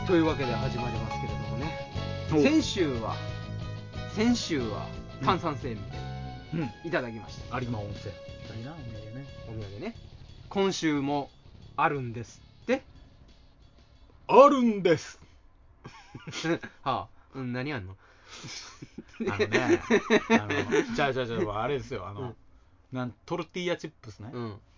というわけで始まりますけれどもね、先週は炭酸生命いただきました。 有馬温泉いいな、お土産ね。 お土産ね。今週もあるんですって。 あるんですはあ、何あんのじゃああれですよ、トルティーヤチップスね、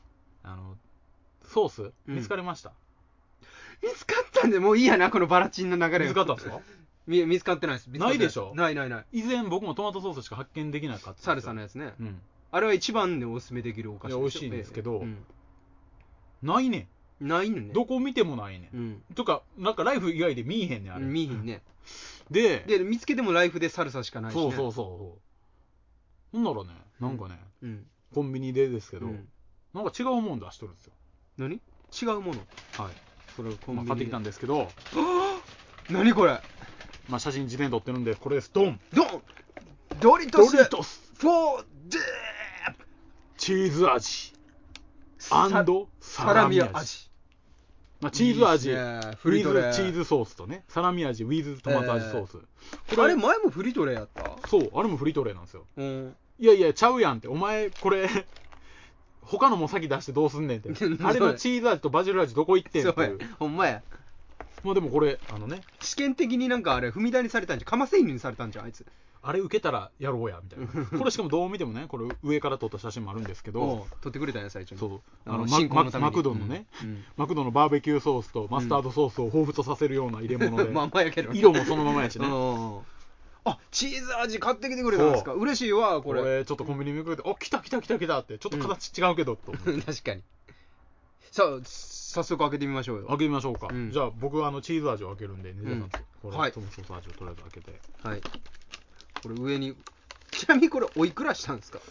ソース見つかりました、 見つかったんでもういいやな、このバラチンの流れ。 見つかったんですか見つかってないです。 ないでしょ。 ない。 以前僕もトマトソースしか発見できなかった。 サルサのやつね、あれは一番でおすすめできるお菓子ですよ。 美味しいんですけど、ないね。 ないのね。 どこ見てもないね。とか、なんかライフ以外で見えへんねん、あれ。 見えへんね。 で、 見つけてもライフでサルサしかないしね。 そう。ほんならね、なんかね、コンビニでですけど、なんか違うもん出しとるんですよ。 何？違うもの。 はい。 それをコンビニで買ってきたんですけど、 何これ。 写真自伝撮ってるんで、これです。ドンドリトスフォーデーチーズ味サラミ味。チーズ味、 フリトレウィズチーズソースとね、サラミ味、ウィズトマト味ソース。 あれ前もフリトレやった？ そう、あれもフリトレなんですよ。いや、ちゃうやんって。お前、これ、他のも先出してどうすんねんって。あれのチーズ味とバジル味どこ行ってんっていう。 ほんまや。 でもこれ、 試験的になんかあれ、踏み台にされたんじゃん。かませ犬にされたんじゃん、あいつ。 あれ受けたらやろうやみたいな。これしかもどう見てもね、これ上から撮った写真もあるんですけど、 撮ってくれたんや最初に。 そう、マクドのね、マクドのバーベキューソースとマスタードソースを彷彿とさせるような入れ物で、 まんまやけど色もそのままやしね。 あ、チーズ味買ってきてくれたんですか。嬉しいわこれ。 これちょっとコンビニ見くれて、あ、来たって、ちょっと形違うけどと。 確かに。さあ早速開けてみましょうよ。 開けてみましょうか。じゃあ僕はチーズ味を開けるんで、ねじさんこれトマトソース味をとりあえず開けて。 はい。これ上に、ちなみにこれおいくらしたんですか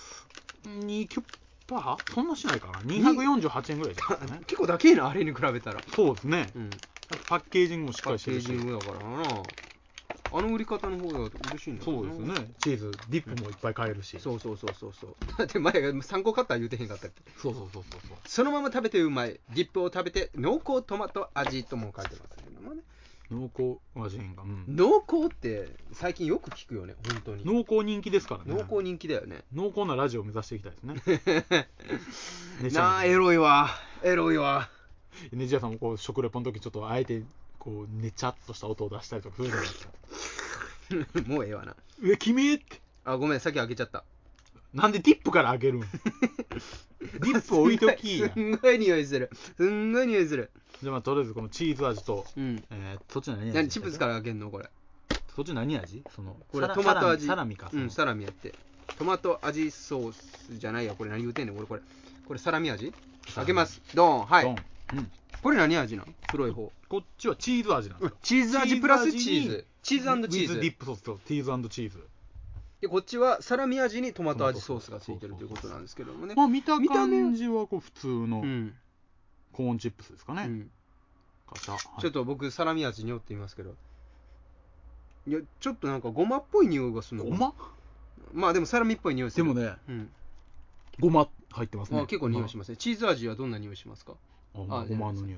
？2キュッパー？そんなしないかな。248円ぐらいじゃないですかね。 結構だけいな、あれに比べたら。 そうですね。パッケージングもしっかりしてるし。 パッケージングだからな。あの売り方の方が嬉しいんだ。 そうですよね。チーズ、ディップもいっぱい買えるし。 そう。だって前が3個買ったら言うてへんかったっけ。 そう。 そのまま食べてうまい。ディップを食べて濃厚トマト味とも書いてますけどもね。 濃厚味変が、 濃厚って最近よく聞くよね、本当に。 濃厚人気ですからね。 濃厚人気だよね。 濃厚なラジオを目指していきたいですね。 なあ、エロいわ。 ネジ屋さんもこう食レポの時ちょっとあえてこうねちゃっとした音を出したりとかするじゃないですか。 もうええわな。 君って。 あ、ごめん、先開けちゃった。 なんでディップから開けるん？ディップ置いときや。 すんごい匂いする。 じゃあとりあえずこのチーズ味と、そっち何味？ チップスから開けんのこれ。 そっち何味？ これトマト味。 サラミか。 サラミやって。トマト味ソースじゃないや。これ何言うてんねん。これサラミ味？開けます。ドン。はい。これ何味なん？黒い方。 こっちはチーズ味なんですよ。 チーズ味プラスチーズ。チーズ&チーズ。 ウィズディップソースとチーズ&チーズ。 でこっちはサラミ味にトマト味ソースがついてるということなんですけどもね。 見た感じはこう普通のコーンチップスですかね。 ちょっと僕サラミ味に寄ってみますけど、いやちょっとなんかごまっぽい匂いがするの。 ごま？ まあでもサラミっぽい匂いする。 でもね、ごま入ってますね。 結構匂いしますね。チーズ味はどんな匂いしますか？ ごまの匂い。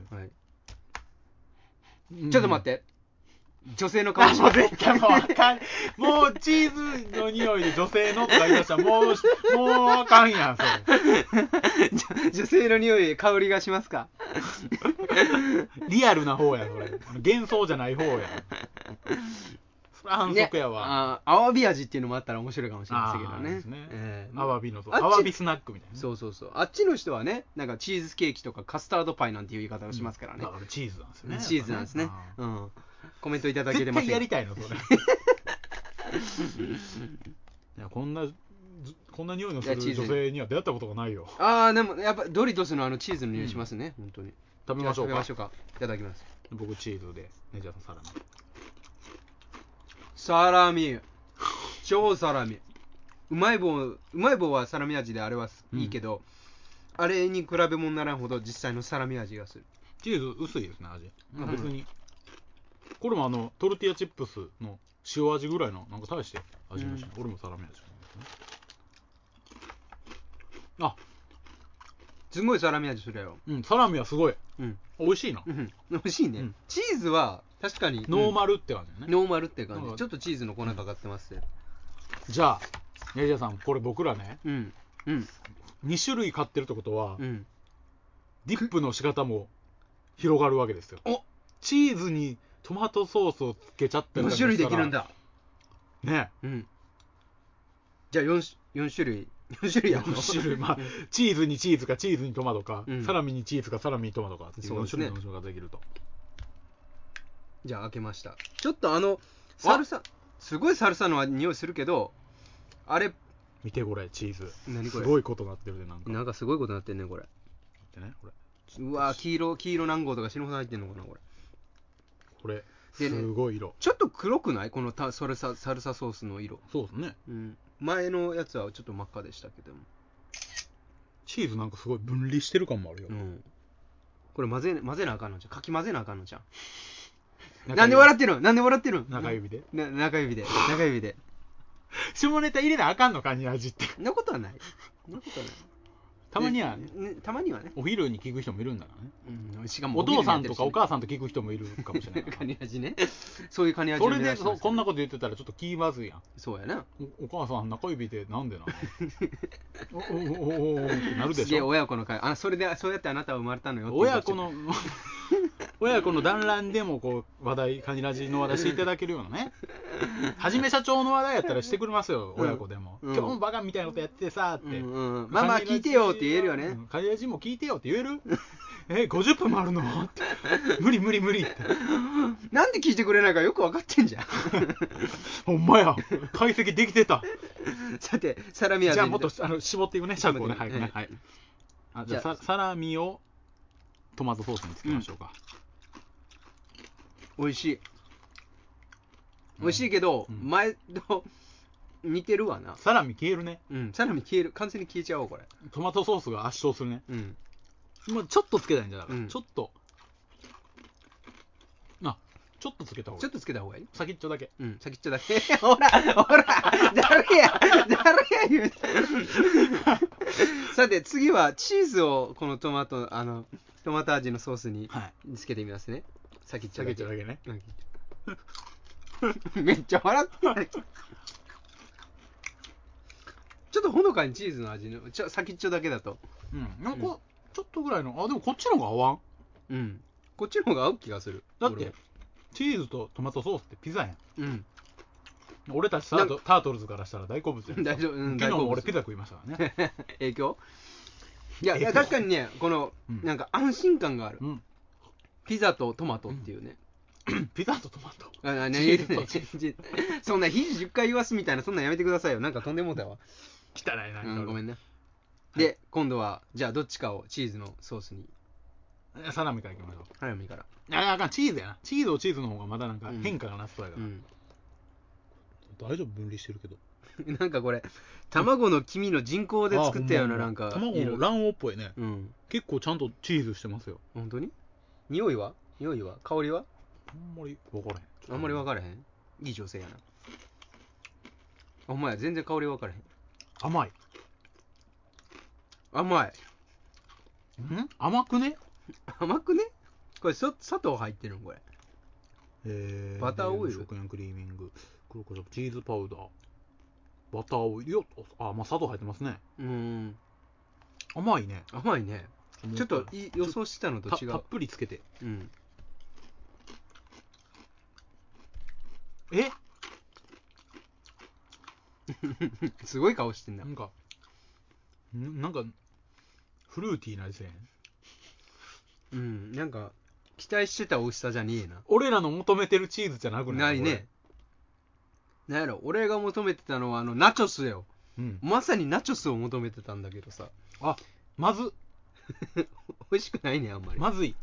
ちょっと待って。女性の顔します。 絶対もうあかん。もうチーズの匂いで女性のとか言い出したらもうあかんやんそれ。女性の匂い、香りがしますか？ リアルな方やそれ。幻想じゃない方や。それは反則やわ。 アワビ味っていうのもあったら面白いかもしれないですけどね。 アワビのアワビスナックみたいな。 そう。あっちの人はね、なんかチーズケーキとかカスタードパイなんていう言い方をしますからね。 チーズなんですね。 チーズなんですね。コメントいただけてます。 絶対やりたいのそれ。いやこんな匂いのする女性には出会ったことがないよ。 でもやっぱドリトスのチーズの匂いしますね、本当に。 食べましょうか。 いただきます。 僕チーズで、ネジャーさんサラミ。超サラミ。うまい棒はサラミ味であれはいいけど、あれに比べ物にならんほど実際のサラミ味がする。 チーズ薄いですね、味。別にこれもトルティーヤチップスの塩味ぐらいのなんか大して味もしない。俺もサラミ味ですね。 すごいサラミ味するやろ。 サラミはすごい。美味しいな。 美味しいね。チーズは確かにノーマルって感じだね、 ノーマルって感なんかじ。ちょっとチーズの粉かかってますね。 じゃあネジャさんこれ僕らねうんうん 2種類買ってるってことは、 うんディップの仕方も広がるわけですよ。 おチーズにトマトソースをつけちゃったり 4種類できるんだだ。 ね。 うんじゃあ4種類やんの 4種類、まあ、 うんチーズにチーズかチーズにトマトか、 うんサラミにチーズかサラミにトマトかっていう4 そうですね種類ののができると。 じゃあ開けました。ちょっとサルサすごいサルサの匂いするけど、あれ見てこれチーズ何これすごいことなってるでなんかなんかすごいことになってんねこれ。 ってねこれうわ黄色何号とか死ぬほど入ってんのかなこれ。 これでねすごい色、 ちょっと黒くないこのサルサソースの色。 そうですね。 うん前のやつはちょっと真っ赤でしたけども。 チーズなんかすごい分離してる感もあるよ、 うんこれ混ぜなあかんのじゃん。かき混ぜなあかんのじゃん。 中指なんで笑ってるんなんで笑ってるん中指で中指で下ネタ入れなあかんのかに味ってそんなことはないそんなことはないたまにはたまにはね、 お昼に聞く人もいるんだからね。 しかもお父さんとかおか母さんと聞く人もいるかもしれないからカニ味ねそういうカニ味それでを目指してますこんなこと言ってたらちょっと気まずいやん。 そうやなお母さん中指でなんでなのおってなるですげえしょ。 親子の会そうやってあなたは生まれたのよっていう親子の親子の団らんでもこう話題カニラジの話題していただけるようなねはじめ社長の話題やったらしてくれますよ、親子でも、 うん今日もバカみたいなことやってさって、 ママ聞いてよって言えるよね、 カニラジも聞いてよって言える50分もあるのって無理ってなんで聞いてくれないかよく分かってんじゃんほんまや解析できてたさてサラミ味じゃあもっと絞っていくねシャープをね早くね、 ははいじゃあサラミをトマトソースにつけましょうか、 美味しいけど、前と似てるわな。 サラミ消えるね。 サラミ消える。完全に消えちゃおうこれ。 トマトソースが圧勝するね。 もうちょっとつけたいんじゃだから、ちょっとつけた方がいい。 ちょっとつけた方がいい。 先っちょだけ。 先っちょだけ。ほら誰や言うて。さて次はチーズをこのトマト味のソースにつけてみますね。先っちょだけね。 めっちゃ笑ってない。ちょっとほのかにチーズの味の先っちょだけだと。 なんかちょっとぐらいのでもこっちの方が合わん。 こっちの方が合う気がする。 だってチーズとトマトソースってピザやん。俺たちタートルズからしたら大好物やん。 大丈夫。 昨日も俺ピザ食いましたからね。 影響？いや確かにねこのなんか安心感がある。ピザとトマトっていうね。 ピザとトマト。 そんな肘10回言わすみたいなそんなんやめてくださいよ。なんかとんでもだわ。 汚いな。 ごめんね。で今度はじゃあどっちかをチーズのソースに。 サラミからいきましょう。 サラミから。 あかんチーズやな。チーズの方がまだなんか変化がなさそうやから。大丈夫分離してるけど。 なんかこれ卵の黄身の人工で作ったようななんか卵の卵黄っぽいね。結構ちゃんとチーズしてますよ。 本当に？匂いは香りは？ あんまり分からへん。 あんまり分からへん。いい女性やな。お前全然香り分からへん。 甘い。甘くね？ これ砂糖入ってるのこれ。バターオイル。 食塩クリーミング、黒胡椒、チーズパウダー、バターオイル。砂糖入ってますね。甘いね。 ちょっと予想したのと違う。 たっぷりつけて。 すごい顔してんな。 なんかフルーティーな味せえへん。 なんか期待してた美味しさじゃねえな。 俺らの求めてるチーズじゃなくないね。なんやろ俺が求めてたのはナチョスよ。まさにナチョスを求めてたんだけどさ。 まず美味しくないねあんまり。 まずい。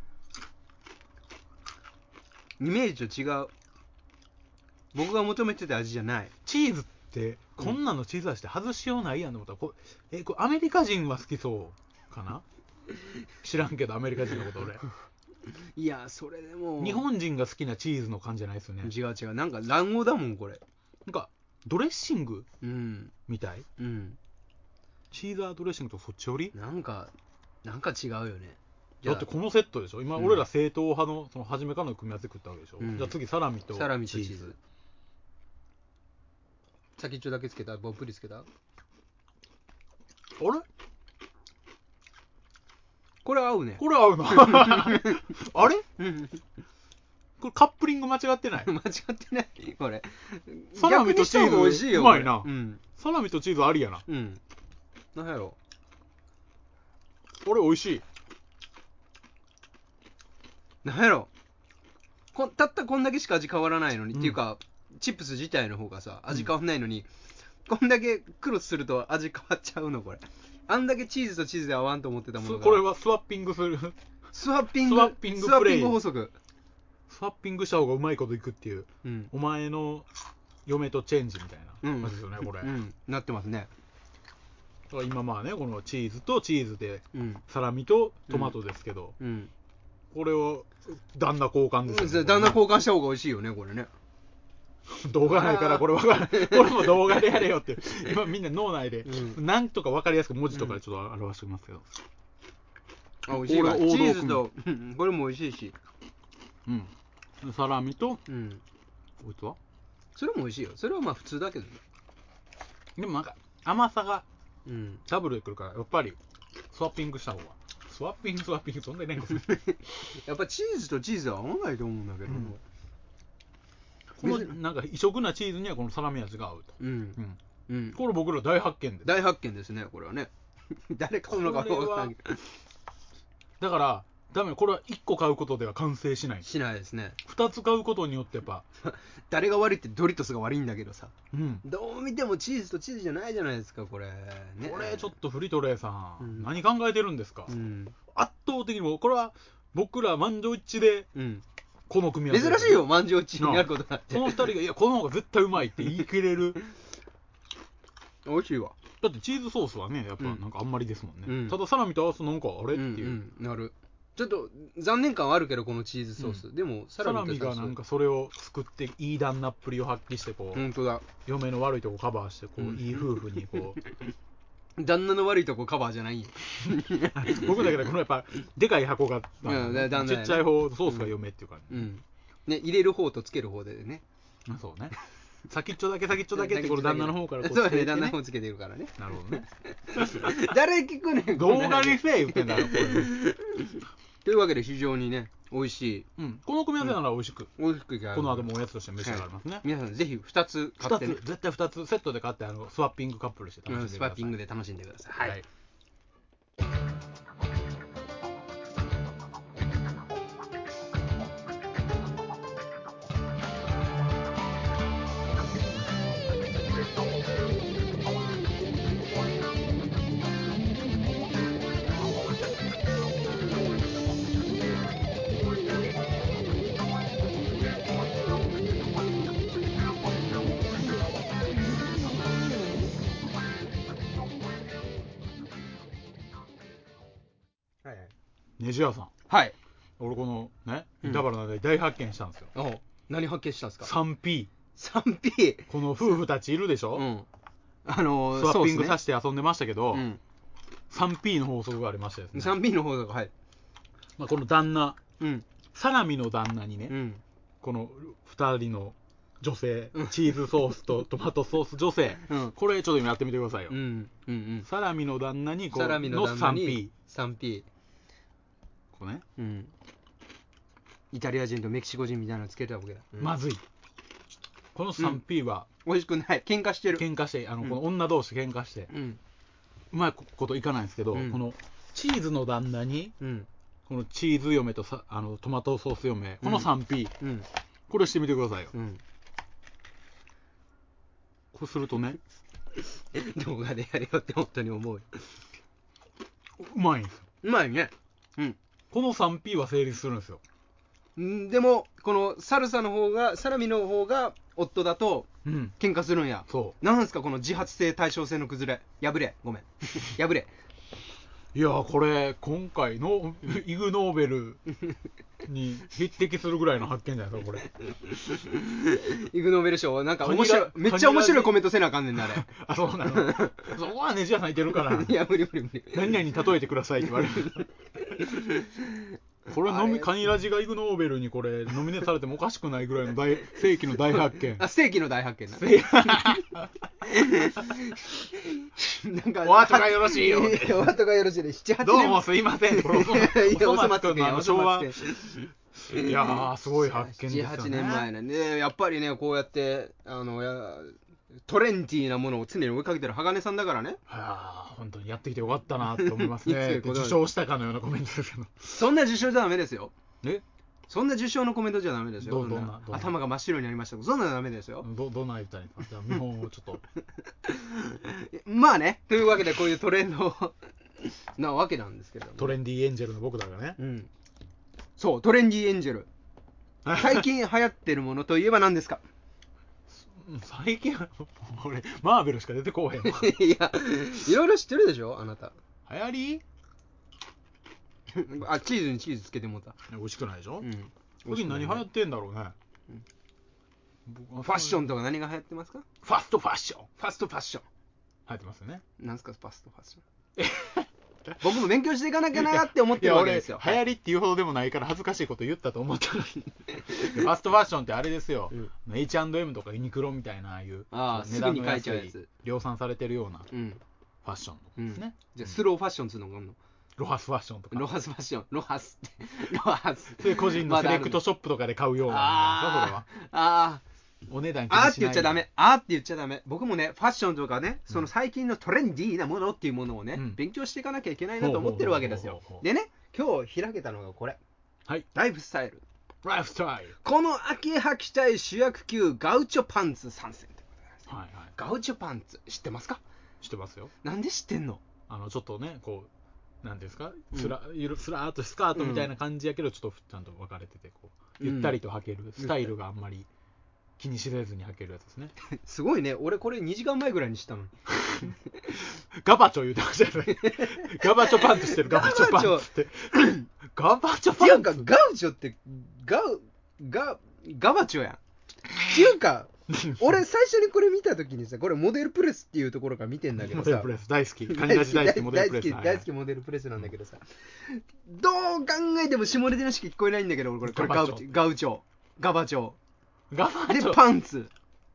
イメージと違う。僕が求めてた味じゃない。 チーズってこんなのチーズ味って外しようないやんと思ったらこれアメリカ人は好きそうかな。知らんけどアメリカ人のこと俺。 いやそれでも日本人が好きなチーズの感じじゃないですよね。 違うなんか卵黄だもんこれ。 なんかドレッシングみたい。チーザードレッシングとそっちよりなんか違うよね。 だってこのセットでしょ今、俺ら正統派のその初めからの組み合わせ食ったわけでしょ、じゃあ次サラミとチーズ。 先っちょだけつけた？ぼっぷりつけた？あれこれ合うね。 これ合うなあれこれカップリング間違ってない？ 間違ってないこれ。 サラミとチーズ美味しいよ。 うまいな、サラミとチーズありやな。 なんやろこれ美味しい。 なんやろたったこんだけしか味変わらないのに、っていうかチップス自体の方がさ味変わんないのに、こんだけクロスすると味変わっちゃうのこれ。あんだけチーズとチーズで合わんと思ってたものが。 これはスワッピングするスワッピング法則。 スワッピングした方がうまいこといくっていう、お前の嫁とチェンジみたいな感じですよね、これ。 なってますね。 だから今まあね、このチーズとチーズで、サラミとトマトですけど、これを旦那交換ですよね。 旦那交換した方が美味しいよね、これね。 動画ないからこれ分からない。これも動画でやれよって。今みんな脳内で、なんとか分かりやすく文字とかでちょっと表しておきますけど。 美味しいわ。チーズと、これも美味しいし。 サラミと、こいつはそれも美味しいよ。それはまあ普通だけどね。 でもなんか甘さがダブルでくるから、やっぱりスワッピングした方が。スワッピングそんなにねやっぱチーズとチーズは合わないと思うんだけども、 このなんか異色なチーズにはこのサラミ味が合うと。これ僕ら大発見です。 大発見ですね、これはね。誰買うのか分からんけど。 だからダメ、これは1個買うことでは完成しない。 しないですね。 2つ買うことによってやっぱ誰が悪いってドリトスが悪いんだけどさ、どう見てもチーズとチーズじゃないじゃないですかこれね。 これちょっとフリトレーさん、何考えてるんですか。圧倒的にもうこれは僕ら満場一致で、この組み合わせ珍しいよ、満場一致になることがあって。 この2人がいやこの方が絶対うまいって言い切れる美味しいわ。 だってチーズソースはねやっぱなんかあんまりですもんね、ただサラミと合わすとなんかあれっていう、 なる。ちょっと残念感はあるけどこのチーズソース、でもサラミがなんかそれを救っていい旦那っぷりを発揮してこう、 本当だ、 嫁の悪いとこカバーしてこう、いい夫婦にこう旦那の悪いとこカバーじゃないよ僕だけどこのやっぱでかい箱が、ちっちゃい方ソースが嫁っていうかね、入れる方とつける方でね。 そうね。先っちょだけってこれ旦那の方からそうね、旦那の方つけてるからね。 なるほどね。 誰聞くねん。 動画にせえ言ってんだろこれ。 というわけで非常にね美味しい。 この組み合わせなら美味しく。 美味しくいける。 この後もおやつとして召し上がりますね。 皆さんぜひ2つ買ってね。 絶対2つセットで買ってスワッピングカップルして楽しんでください。 スワッピングで楽しんでください。はい。 ネジ屋さん。 はい。 俺このね板原の中で大発見したんですよ。 何発見したんですか。 3P。 この夫婦たちいるでしょ。スワッピングさせて遊んでましたけど、3P の法則がありましてですね。 3P の法則、はい。 この旦那、サラミの旦那にね、この2人の女性、チーズソースとトマトソース女性、これちょっと今やってみてくださいよ。サラミの旦那にこの 3P。これね、 イタリア人とメキシコ人みたいなのつけたわけだ。 まずい。この 3P は美味しくない。喧嘩してる。 この女同士喧嘩して、うまいこといかないんですけど、このチーズの旦那に、このチーズ嫁とトマトソース嫁、この 3P、これしてみてくださいよ。こうするとね動画でやれよって本当に思うよ。 うまいんですよ。 うまいね。 この 3P は成立するんですよ。 でもこのサラミの方が夫だと喧嘩するんや。なんすかこの自発性対称性の崩れ。破れ。 いやこれ今回のイグ・ノーベルに匹敵するぐらいの発見じゃないですかこれ。 イグ・ノーベル賞なんか面白い、めっちゃ面白いコメントせなあかんねんなあれ。 あ、そうなの。そこはネジ屋さんいてるから。 いや無理。 何々に例えてくださいって言われる。 これカニラジがイグノーベルにこれノミネートされてもおかしくないぐらいの世紀の大発見。 世紀の大発見な。 なんかお後がよろしいよ。 お後がよろしいで、7、8年。 どうもすいません。 いや、おそ松君の昭和。いやー、すごい発見ですよね。 7、8年前ね。やっぱりね、こうやって、トレンディーなものを常に追いかけてる鋼さんだからね。 本当にやってきてよかったなと思いますね。受賞したかのようなコメントですけど。 そんな受賞じゃダメですよ。 え？ そんな受賞のコメントじゃダメですよ。 どんな頭が真っ白になりました。そんなのダメですよ。 どんな言ったらいいですか？じゃあ見本をちょっと。 まあね、というわけでこういうトレンドなわけなんですけど、ね、 トレンディーエンジェルの僕だがね。 うん。そう、トレンディーエンジェル。最近流行ってるものといえば何ですか？ 最近俺マーベルしか出てこうへんわ。 いや、いろいろ知ってるでしょあなた。 流行りチーズにチーズつけてもうた。 美味しくないでしょ。 うん。 次何流行ってんだろうね。 ファッションとか何が流行ってますか？ ファストファッション。 ファストファッション流行ってますよね。 なんすかファストファッション。僕も勉強していかなきゃなって思ってるわけですよ。 流行りっていうほどでもないから恥ずかしいこと言ったと思ったのに。ファストファッションってあれですよ。H&M とかユニクロみたいなああいうすぐに買えちゃうやつ、 量産されてるようなファッションですね。 じゃあスローファッションっていうのがあるの？ ロハスファッションとか。 ロハスファッション、ロハスってロハス。 それ個人のセレクトショップとかで買うようなそれは。お値段気にしない。 って言っちゃダメ。って言っちゃダメ。僕もね、ファッションとかね、その最近のトレンディーなものっていうものをね、勉強していかなきゃいけないなと思ってるわけですよ。でね、今日開けたのがこれ。 はい。 ライフスタイル。 ライフスタイル。 この秋履きたい主役級ガウチョパンツ参戦ってことです。 はいはい。 ガウチョパンツ知ってますか？ 知ってますよ。 なんで知ってんの？ ちょっとね、こうなんていうんですか、スラーっとスカートみたいな感じやけど、ちょっとちゃんと分かれててこうゆったりと履けるスタイルがあんまり気にしれずに履けるやつですね。 すごいね。俺これ2時間前ぐらいに知ったのに。 ガバチョ言うてましたよね。ガバチョパンツしてる。ガバチョパンツってガバチョパンツっていうかガウチョってガバチョやん。っていうか俺最初にこれ見た時にさ、これモデルプレスっていうところから見てんだけどさ、 モデルプレス大好き、カニラジ大好きモデルプレス、 大好きモデルプレスなんだけどさ、どう考えても下ネタにしか聞こえないんだけど、俺これガウチョガバチョでパンツ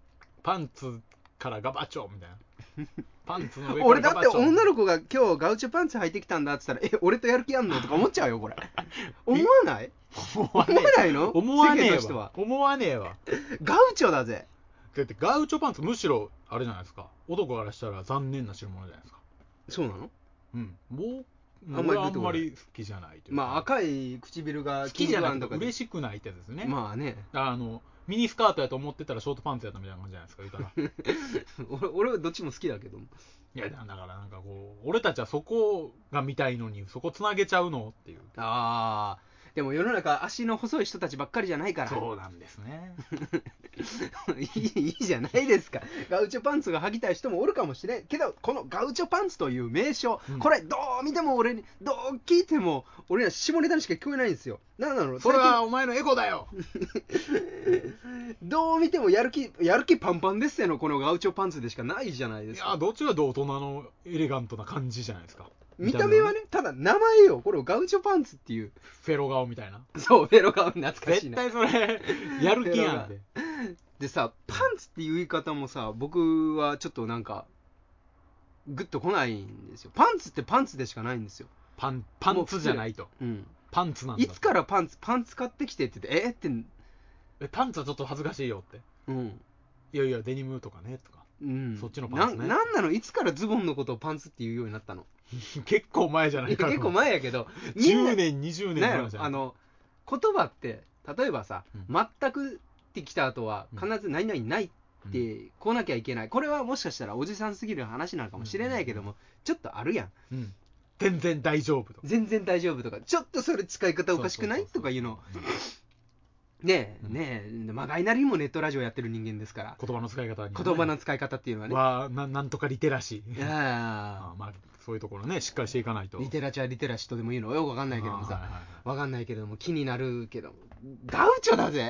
からガバチョみたいな。パンツの上から俺だって女の子が今日ガウチョパンツ履いてきたんだって言ったら、俺とやる気あんのとか思っちゃうよこれ。思わない？思わないの？ 思わねえわ。思わねえわ。 ガウチョだぜ。 だってガウチョパンツむしろあれじゃないですか。男からしたら残念な代物じゃないですか。 そうなの？ うん。もうあんまり好きじゃないというか。 まあ赤い唇が好きじゃなくて嬉しくないってやつですね。 まあね。 ミニスカートやと思ってたらショートパンツやったみたいな感じじゃないですか、言ったら。俺はどっちも好きだけど。 いやだからなんかこう俺たちはそこが見たいのにそこつなげちゃうのっていう。 ああ。でも世の中足の細い人たちばっかりじゃないから。 そうなんですね。 いいじゃないですか。ガウチョパンツが履きたい人もおるかもしれんけど、このガウチョパンツという名称、これどう見てもどう聞いても俺ら下ネタにしか聞こえないんですよ。なんなの？ それはお前のエゴだよ。 どう見てもやる気パンパンですよのこのガウチョパンツでしかないじゃないですか。 いやどっちが大人のエレガントな感じじゃないですか。 見た目はね、ただ名前よ、これをガウチョパンツっていう。 フェロ顔みたいな。 そう、フェロ顔懐かしいな。 絶対それやる気やんで。 でさ、パンツっていう言い方もさ、僕はちょっとなんかグッとこないんですよ。パンツってパンツでしかないんですよ。 パンツじゃないと。パンツなんだ。 いつからパンツ買ってきてって言ってパンツはちょっと恥ずかしいよって。いやデニムとかねとか。そっちのパンツね。 なんなの？いつからズボンのことをパンツって言うようになったの？ 結構前じゃないかな。 結構前やけど、 10年20年前じゃない。 言葉って例えばさ、全くってきた後は必ず何々ないってこうなきゃいけない。これはもしかしたらおじさんすぎる話なのかもしれないけども、ちょっとあるやん。 全然大丈夫とか。 全然大丈夫とか、ちょっとそれ使い方おかしくないとかいうの。ねえ、まがいなりにもネットラジオやってる人間ですから、 言葉の使い方に、 言葉の使い方っていうのはね、 なんとかリテラシー。 まあそういうところね、しっかりしていかないと。 リテラチはリテラシーとでも言うのよくわかんないけどもさ、わかんないけれども気になるけど、ガウチョだぜ。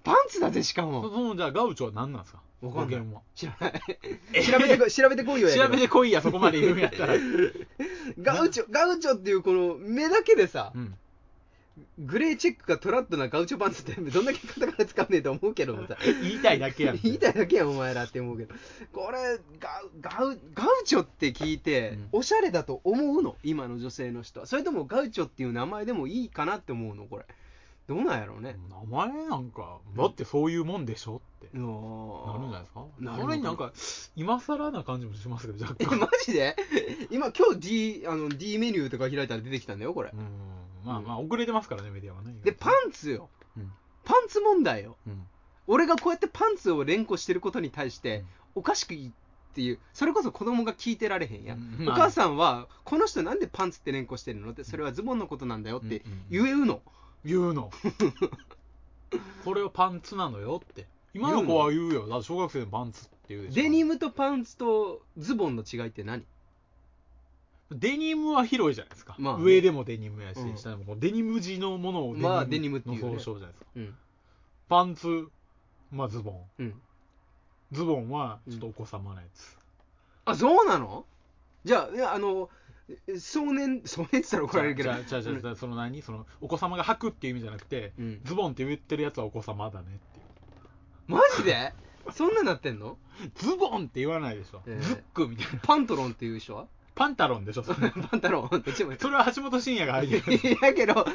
パンツだぜしかも。 じゃあガウチョは何なんですか？ わかんない。 は知らない。調べてこいよ。 調べてこいや、そこまで言うんやったら。 ガウチョっていうこの目だけでさ、グレーチェックがトラッドなガウチョパンツってどんだけカタカナ使うねえと思うけどもさ。 言いたいだけやん。 言いたいだけやんお前らって思うけど。これガウチョって聞いて、おしゃれだと思うの今の女性の人は。それともガウチョっていう名前でもいいかなって思うのこれ。どうなんやろうね。 名前なんかだってそういうもんでしょってなるんじゃないですか。それになんか今更な感じもしますけど、若干。 マジで今日 D メニューとか開いたら出てきたんだよこれ。 まあ遅れてますからねメディアはね。 でパンツよ、パンツ問題よ、俺がこうやってパンツを連呼してることに対して、おかしくいいっていう、それこそ子供が聞いてられへんやん、お母さんはこの人なんでパンツって連呼してるのって、それはズボンのことなんだよって言うの、 これはパンツなのよって今の子は言うよ。だって小学生のパンツって言うでしょ。 デニムとパンツとズボンの違いって何？ デニムは広いじゃないですか、上でもデニムやし、下でもデニム地のものをデニムっていう総称じゃないですか、パンツ、ズボン、ズボンはちょっとお子様のやつ、 あ、そうなの？じゃあ少年って言ったら怒られるけど、 そのお子様が履くっていう意味じゃなくて、ズボンって言ってるやつはお子様だねっていう。 マジで？そんななってんの？ ズボンって言わないでしょ、ズックみたいな。 パントロンっていう人はパンタロンでしょ、それ。 パンタロン。 それは橋本真也が履いてる。 いやけど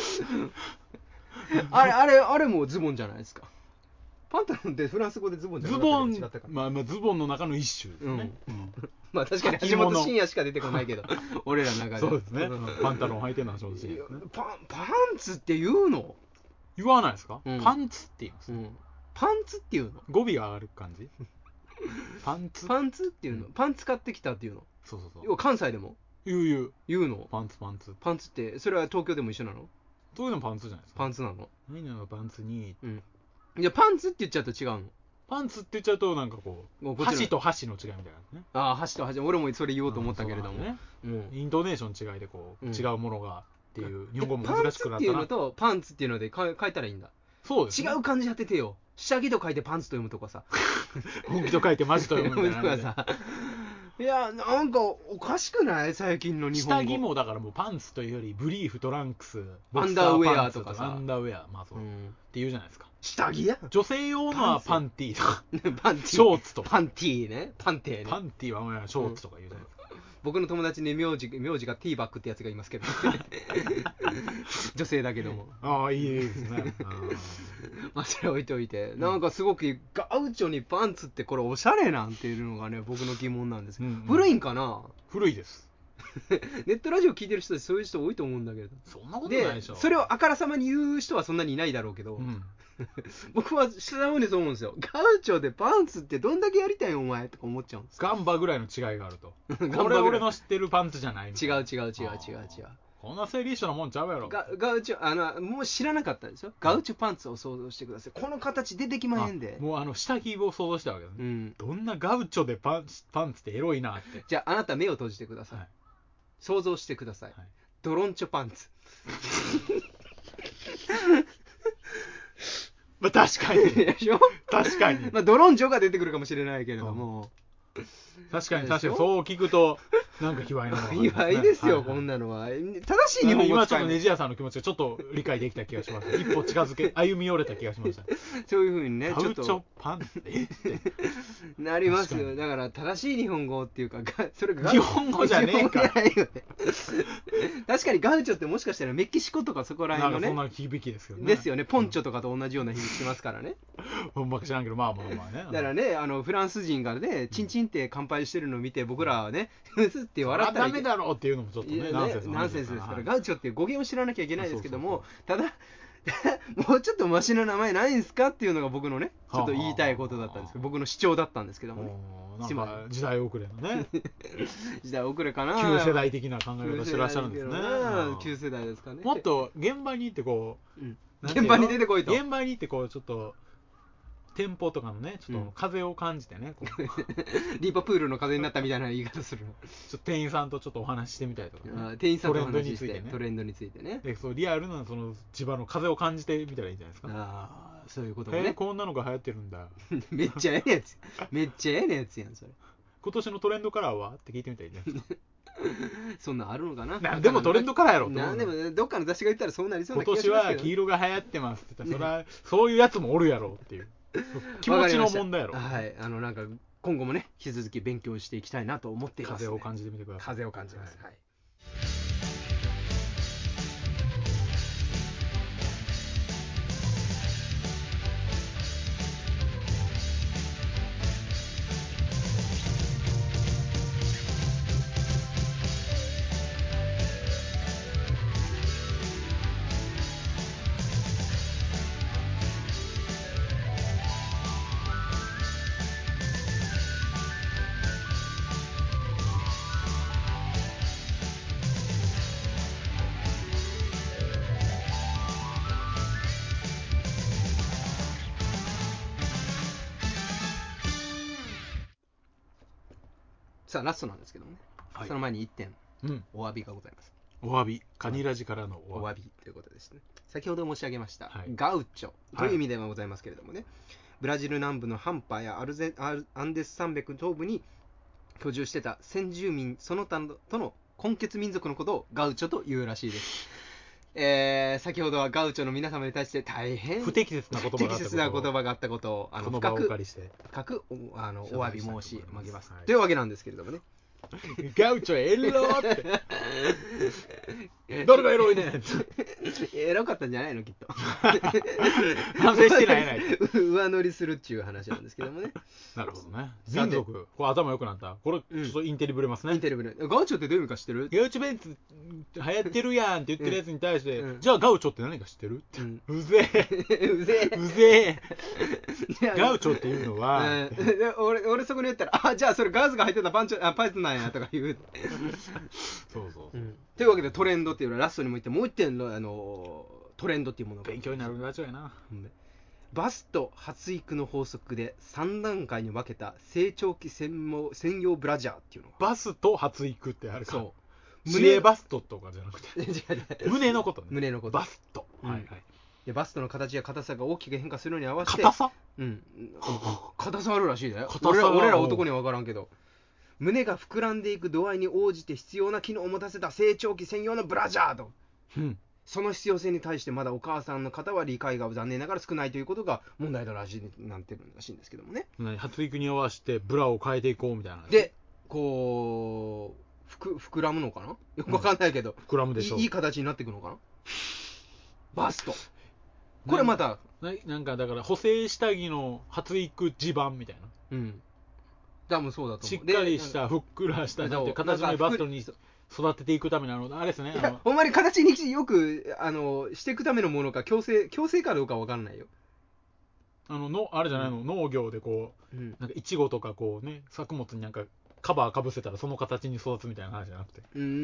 あれもズボンじゃないですか。パンタロンってフランス語でズボンじゃなかったかズボンの中の一種ですね。 まあ確かに橋本真也しか出てこないけど、俺らの中で。 そうですね。パンタロン履いてるのは橋本真也ですね。 パンツって言うの？ 言わないですか？パンツって言います。 パンツって言うの？ 語尾が上がる感じ？パンツっていうの？パンツ買ってきたっていうの？ そう関西でも言うの？ パンツってそれは東京でも一緒なの？ 東京でもパンツじゃないですか。 パンツなの？ 何なのパンツに、 いやパンツって言っちゃうと違うの？ パンツって言っちゃうとなんかこう箸と箸の違いみたいなね。 ああ、箸と箸、俺もそれ言おうと思ったけれども、 イントネーション違いでこう、違うものがっていう日本語も難しくなったら、パンツっていうのとパンツっていうので書いたらいいんだ。 そうです、 違う漢字当ててよ。下着と書いてパンツと読むとかさ、 本気と書いてマジと読むみたいなさ。 いや、なんかおかしくない最近の日本語。 下着もだからもうパンツというよりブリーフ、トランクス、 アンダーウェアとかさ、 アンダーウェア、まあそう、っていうじゃないですか。 下着や。 女性用のはパンティーとかパンティー、 ショーツとか。 パンティーね、パンテーね。 パンティーはショーツとか言うじゃないですか。 僕の友達に名字がティーバックってやつがいますけど女性だけども。 ああ、いいですね。 まあそれ置いといて、なんかすごくガウチョにパンツってこれおしゃれなんていうのがね、僕の疑問なんですけど、古いんかな？ 古いですネットラジオ聞いてる人でそういう人多いと思うんだけど。 そんなことないでしょ。 それをあからさまに言う人はそんなにいないだろうけど、僕は下の方にそう思うんですよ。ガウチョでパンツってどんだけやりたいんお前とか思っちゃうんです。 ガンバぐらいの違いがあると。これ俺の知ってるパンツじゃない。 違う。 こんな整理一緒なもんちゃうやろ。 ガウチョもう知らなかったんですよ。ガウチョパンツを想像してください。この形出てきまへんで。 もう下着を想像したわけですね。どんなガウチョでパンツってエロいなって。 じゃああなた目を閉じてください。想像してください。ドロンチョパンツ。 まあ確かに。でしょ？確かに。 まあドロンチョが出てくるかもしれないけれども。 確かにそう聞くとなんか卑猥なのが、 卑猥ですよ、こんなのは。正しい日本語今ちょっとネジ屋さんの気持ちがちょっと理解できた気がします。一歩歩み寄れた気がしました。 そういうふうにね、 ちょっとパンってなりますよ。だから正しい日本語っていうか、それが日本語じゃねえか。 確かにガウチョってもしかしたらメキシコとかそこら辺のね、 なんかそんな響きですよね。 ですよね。ポンチョとかと同じような響きしますからね。 ほんまか知らんけど、まあね。 だからね、フランス人がね、チンチンって乾杯してるのを見て、僕らはね、ふすって笑ったらダメだろうっていうのもちょっとね、ナンセンスですから、ガウチョっていう語源を知らなきゃいけないですけども、ただ、もうちょっとマシな名前ないんすかっていうのが僕のね、ちょっと言いたいことだったんですけど、僕の主張だったんですけどもね。 なんか時代遅れのね。 時代遅れかな。 旧世代的な考え方してらっしゃるんですね。 旧世代ですかね。 もっと現場に行ってこう、 現場に出てこいと。 現場に行ってこう、ちょっと、店舗とかのね、ちょっと風を感じてね、 リバプールの風になったみたいな言い方するの。 ちょっと店員さんとちょっとお話ししてみたいとかね。 店員さんとお話ししてトレンドについてね。 で、そうリアルなその千葉の風を感じてみたらいいんじゃないですか。 そういうこともね。 こんなのが流行ってるんだ。 めっちゃええやつ。めっちゃええやつやんそれ。 今年のトレンドカラーはって聞いてみたいね。 そんなんあるのかな。 でもトレンドカラーやろと思う。 でもどっかの雑誌が言ったらそうなりそうな気がしますけど。 今年は黄色が流行ってますって言ったら、そういうやつもおるやろっていう気持ちの問題やろ。 はい、なんか今後もね引き続き勉強していきたいなと思っています、 風を感じてみてください。 風を感じます。はい。さあラストなんですけどもね、はい、その前に1点、お詫びがございます。 お詫び、カニラジからのお詫びということですね。先ほど申し上げました、はい、ガウチョという意味ではございますけれどもね、はい、ブラジル南部のハンパやアンデス山脈東部に居住してた先住民その他との混血民族のことをガウチョというらしいです。先ほどはガウチョの皆様に対して大変不適切な言葉があったことをこの場をお借りして深くお詫び申し上げます、はい、というわけなんですけれどもね、 ガウチョエローって誰がエロいねんエロかったんじゃないのきっと反省してないない上乗りするっていう話なんですけどもね。 なるほどね。民族これ頭良くなった。これちょっとインテリブレますね、 インテリブレ。ガウチョってどういう意味か知ってる？ ガウチョベンツ流行ってるやんって言ってるやつに対して、じゃあガウチョって何か知ってる？うぜえうぜえガウチョっていうのは、 俺そこに言ったら、じゃあそれガーズが入ってたパンツなんやとか言うそう、 というわけでトレンドっていうのはラストにも言ってもう一点のトレンドっていうものが勉強になるラジオやな。 バスト発育の法則で3段階に分けた成長期専用ブラジャーっていうのが。 バスト発育ってあるか。 そう。 胸バストとかじゃなくて胸のことね。 胸のこと。 バスト。はいはい。 でバストの形や硬さが大きく変化するのに合わせて。 硬さ？ 硬さあるらしいね。俺ら男には分からんけど。胸が膨らんでいく度合いに応じて必要な機能を持たせた成長期専用のブラジャーと、その必要性に対してまだお母さんの方は理解が残念ながら少ないということが問題のらしいなんてるらしいんですけどもね。 発育に合わせてブラを変えていこうみたいな。 でこう膨らむのかな、よくわかんないけど、 膨らむでしょう。 いい形になっていくのかなバスト。これまたなんかだから補正下着の発育地盤みたいな。 多分そうだと思う。 しっかりしたふっくらしたなんて形のバストに育てていくためのあれですね。 ほんまに形によくしていくためのものか強制かどうかわからないよ。 あれじゃないの、農業でこう、なんかイチゴとかこうね作物になんかカバーかぶせたらその形に育つみたいな話じゃなくて。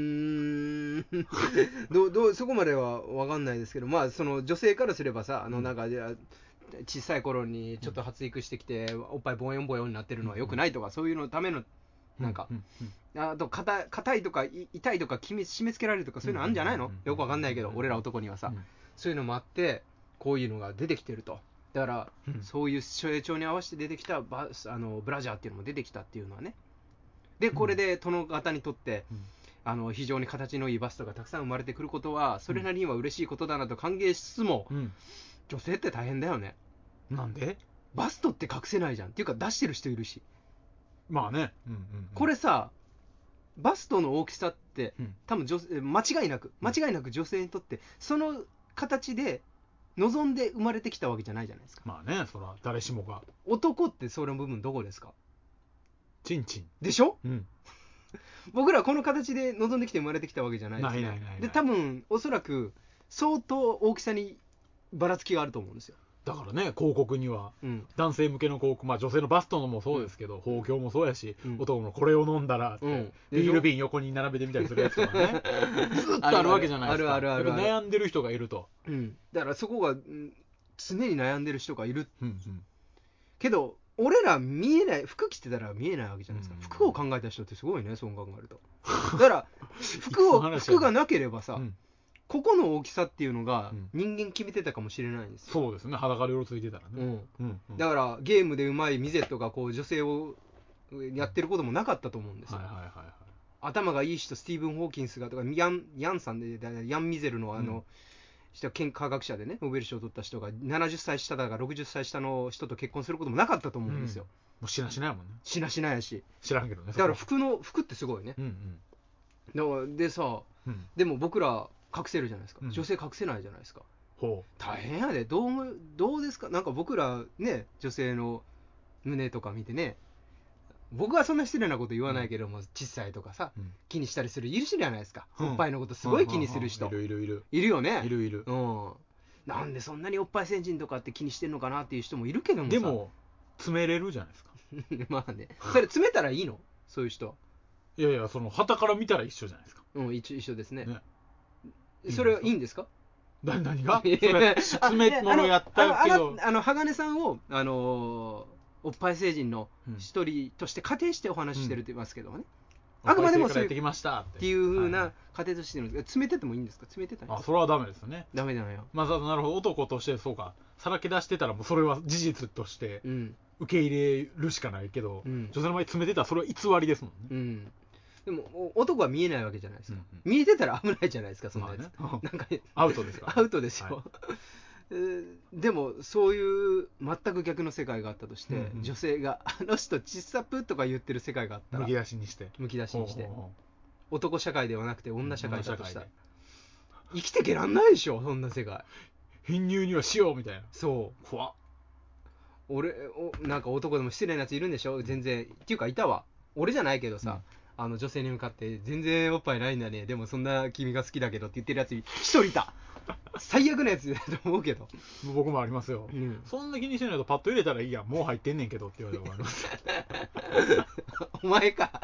そこまではわかんないですけど、まあその女性からすればさなんか小さい頃にちょっと発育してきて、おっぱいボヨンボヨンになってるのは良くないとか、そういうのためのなんか、あと硬いとか痛いとか締め付けられるとかそういうのあるんじゃないの？よくわかんないけど、俺ら男にはさ、そういうのもあってこういうのが出てきてると。だから、そういう成長に合わせて出てきたブラジャーっていうのも出てきたっていうのはね。でこれで殿方にとって、非常に形のいいバストがたくさん生まれてくることはそれなりには嬉しいことだなと歓迎しつつも、女性って大変だよね。 なんで？ バストって隠せないじゃんっていうか出してる人いるし。 まあね、 これさバストの大きさって、多分間違いなく女性にとってその形で望んで生まれてきたわけじゃないじゃないですか。 まあね、そら誰しもが。 男ってその部分どこですか？ チンチンでしょ？僕らこの形で望んできて生まれてきたわけじゃないですね。 ない。 で多分おそらく相当大きさにばらつきがあると思うんですよ。 だからね、広告には、男性向けの広告、まあ女性のバストのもそうですけど、豊胸もそうやし、男のこれを飲んだらって、ビール瓶横に並べてみたりするやつとかね、ずっとあるわけじゃないですか。悩んでる人がいると。 だからそこが常に悩んでる人がいる。けど俺ら見えない、服着てたら見えないわけじゃないですか。服を考えた人ってすごいね、そう考えると。だから服がなければさ、 ここの大きさっていうのが人間決めてたかもしれないんですよ。 そうですね、裸でうろついてたらね、 だからゲームでうまいミゼットがこう女性をやってることもなかったと思うんですよ。頭がいい人、スティーブン・ホーキンスがとか、ヤンさんで、ヤン・ミゼルの人科学者でね、ノーベル賞を取った人が70歳下だか60歳下の人と結婚することもなかったと思うんですよ。 もうしなしなやもんね。 しなしなやし。 知らんけどね。 だから服ってすごいね。だからでさ、でも僕ら隠せるじゃないですか。女性隠せないじゃないですか。大変やで。どうですか。なんか僕らね、女性の胸とか見てね、僕はそんな失礼なこと言わないけども、小さいとかさ、気にしたりするいるじゃないですか。おっぱいのことすごい気にする人。いるよね。 いる。 なんでそんなにおっぱい成人とかって気にしてんのかなっていう人もいるけどもさ。 でも詰めれるじゃないですか。 まあね。それ詰めたらいいの？そういう人は。 いやいや、その旗から見たら一緒じゃないですか。 一緒ですね。それはいいんですか？ 何が？それ詰め物やったけど。 鋼さんをおっぱい成人の一人として仮定してお話ししてるって言いますけどもね。あくまでもそういうっていう風な仮定としてるんですけど、詰めててもいいんですか？詰めてたんですか？ それはダメですよね。 ダメなのよ。 なるほど、男としてそうか、さらけ出してたらもうそれは事実として受け入れるしかないけど、女性の前に詰めてたらそれは偽りですもんね。 でも男は見えないわけじゃないですか。見えてたら危ないじゃないですか、そんなやつ。なんかアウトですか？ アウトですよ。でもそういう全く逆の世界があったとして、女性があの人ちっさぷとか言ってる世界があったら、 むき出しにして男社会ではなくて女社会だとしたら生きてけらんないでしょ、そんな世界。 貧乳にはしようみたいな。 そう怖っ。 なんか男でも失礼なやついるんでしょ、全然。っていうかいたわ。俺じゃないけどさ、女性に向かって全然おっぱいないんだね、でもそんな君が好きだけどって言ってるやつ一人いた。最悪なやつだと思うけど。 僕もありますよ。そんな気にしてないとパッと入れたらいいやん、もう入ってんねんけどって言われたことあります。 お前か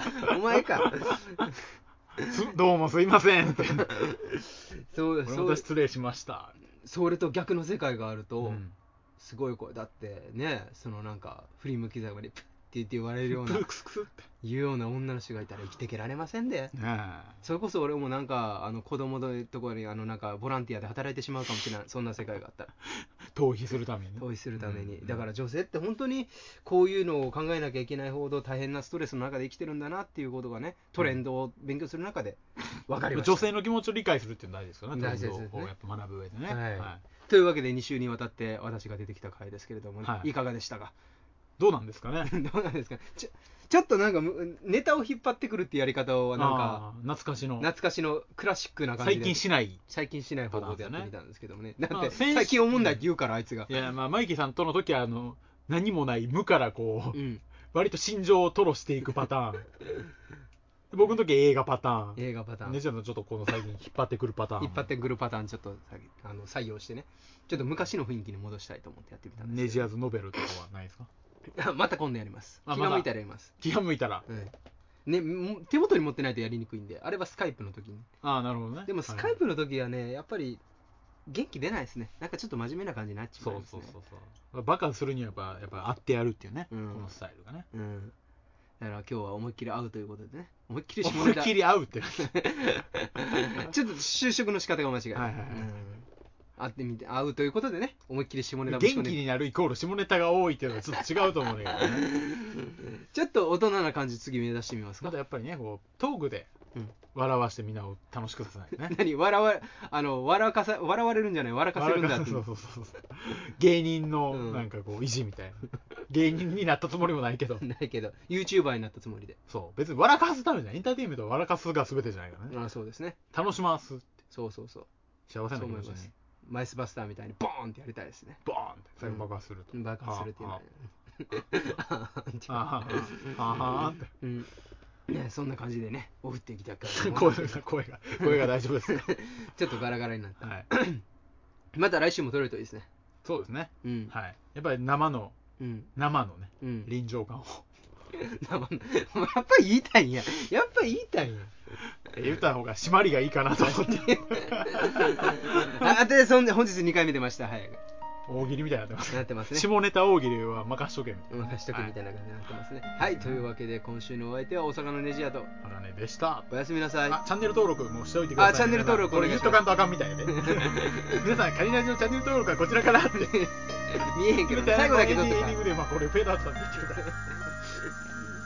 どうもすいませんって。 そう失礼しました。 それと逆の世界があると、すごい声だってね、そのなんか振り向きざまにプッって言って言われるようないうような女の人がいたら生きていけられませんで、それこそ俺もなんか子供のところになんかボランティアで働いてしまうかもしれない、そんな世界があったら。 逃避するために、だから女性って本当にこういうのを考えなきゃいけないほど大変なストレスの中で生きてるんだなっていうことがね、トレンドを勉強する中で分かりました。 女性の気持ちを理解するっていうのは大事ですよね。 大事ですね。 やっぱ学ぶ上でね。 というわけで2週にわたって私が出てきた回ですけれども、いかがでしたか？ どうなんですかね。 どうなんですか。ちょっとなんかネタを引っ張ってくるってやり方をなんか懐かしのクラシックな感じで最近しない方法でやってみたんですけどもね。だって最近思うんだって言うからあいつが。 いやマイキーさんとの時は何もない無からこう、割と心情を吐露していくパターン。僕の時映画パターン。ねちゃんのちょっとこの最近引っ張ってくるパターン。 ちょっと採用してね。ちょっと昔の雰囲気に戻したいと思ってやってみたんです。 ネジアズノベルとかはないですか？ また今度やります。気が向いたらやります。 気が向いたら。 ね、手元に持ってないとやりにくいんで、あれはスカイプの時に。 なるほどね。 でもスカイプの時はね、やっぱり元気出ないですね。なんかちょっと真面目な感じになっちゃうんですね。 そうバカするにはやっぱ会ってやるっていうね、このスタイルがね。 だから今日は思いっきり会うということでね。 思いっきり会うってちょっと就職の仕方が間違い。会うということでね、思いっきり下ネタ元気になるイコール下ネタが多いっていうのはちょっと違うと思うんだけどね。 ちょっと大人な感じ次目指してみますか。 まだやっぱりね、こうトークで笑わしてみんなを楽しくさせないね。 何笑われるんじゃない、笑かせるんだって。 そう芸人のなんかこう意地みたいな。芸人になったつもりもないけど YouTuber になったつもりで。 そう別に笑かすためじゃない、エンターテインメントは笑かすが全てじゃないからね。 そうですね。 楽しますって。 そう幸せな気持ちに。 マイスバスターみたいにボーンってやりたいですね。 ボーンって最後爆発すると。 爆発するっていうのは。ね、そんな感じでね、送っていきたいから。 声が大丈夫ですか？ ちょっとガラガラになった。また来週も撮れるといいですね。 そうですね。はい。やっぱり生のね、臨場感を。 やっぱり言いたいんや。 言った方が締まりがいいかなと思って。 で、本日2回目出ました。はい。 大喜利みたいになってます。 なってますね。 下ネタ大喜利は任しとけみたいな。 任しとけみたいな感じになってますね。はい、というわけで今週のお相手は大阪のネジ屋と原根でした。 おやすみなさい。 チャンネル登録もしておいてください、ね。 チャンネル登録これ言っとかんとあかんみたいやで。皆さん、カニラジのチャンネル登録はこちらからって見えへんけど、最後だけどとか。 エンディングでこれフェードアウトさんって言ってるから。